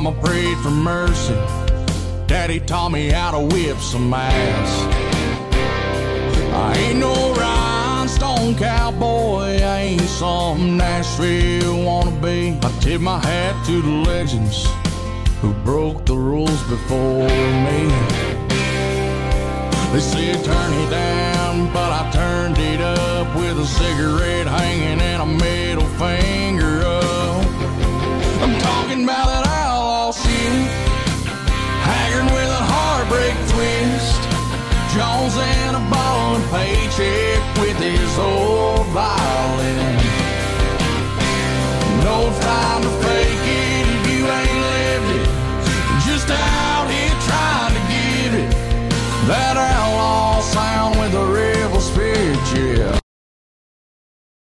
Mama prayed for mercy. Daddy taught me how to whip some ass. I ain't no rhinestone cowboy, I ain't some Nashville wannabe. I tip my hat to the legends who broke the rules before me. They said turn it down, but I turned it up with a cigarette hanging and a middle finger up. I'm talking about that outlaw shit, haggard with a heartbreak twist, Jones and a ball and paycheck with his